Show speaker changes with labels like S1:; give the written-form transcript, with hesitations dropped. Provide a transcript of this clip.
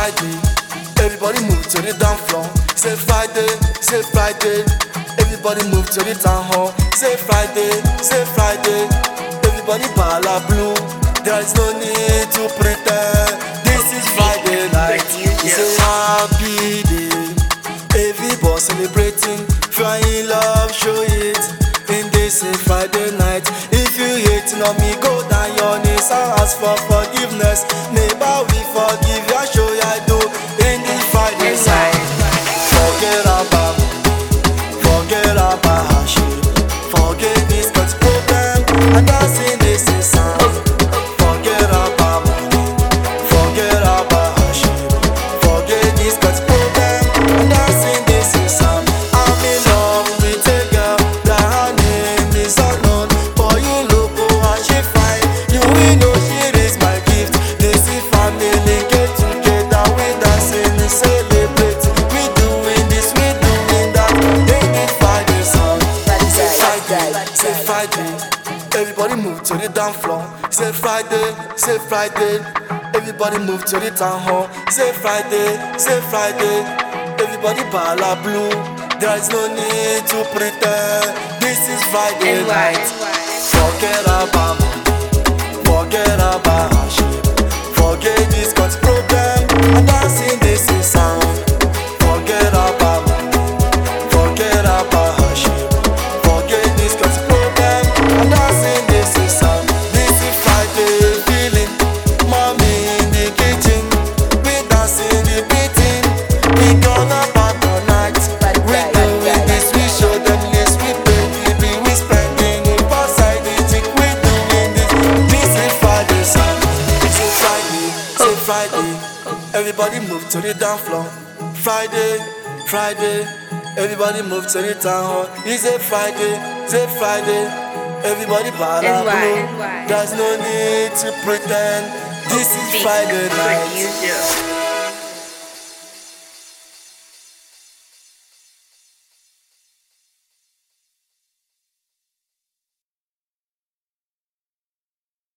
S1: Friday, everybody move to the dance floor. Say Friday, everybody move to the town hall. Say Friday, everybody bala blue. There is no need to pretend. This is Friday night. It's a happy day. Everybody celebrating, flying love, show it. In this Friday night, if you hating on me, go down your knees and ask for forgiveness. Maybe we forgive you, show you I do. In this Friday night, forget about hardship, forget this God's problem, and that's in this sound. Forget about hardship, forget this God's problem, and that's in this sound. I'm in love with a girl that her name is unknown, but you look how she fine. You will know she is my gift. This is family get together, we dancing and celebrating. We doing this, we doing that. They need Friday song. Say Friday, everybody move to the dance floor. Say Friday, everybody move to the town hall. Say Friday, everybody bala blue. There is no need to pretend. This is Friday night. Forget about hardship, forget this God's problem, and dancing this is sound. Forget about hardship, forget this God's problem, and dancing this is sound. This is Friday feeling, mommy in the kitchen, we dancing the beating, we gonna party all night. We doing this, we show them this, we pay the bill, we spending it outside the tick, we doing this. This is Friday sound. Say Friday, everybody move to the dance floor. Friday, everybody move to the town hall. It's a Friday, everybody bala blue. There's no need to pretend. This is Friday night.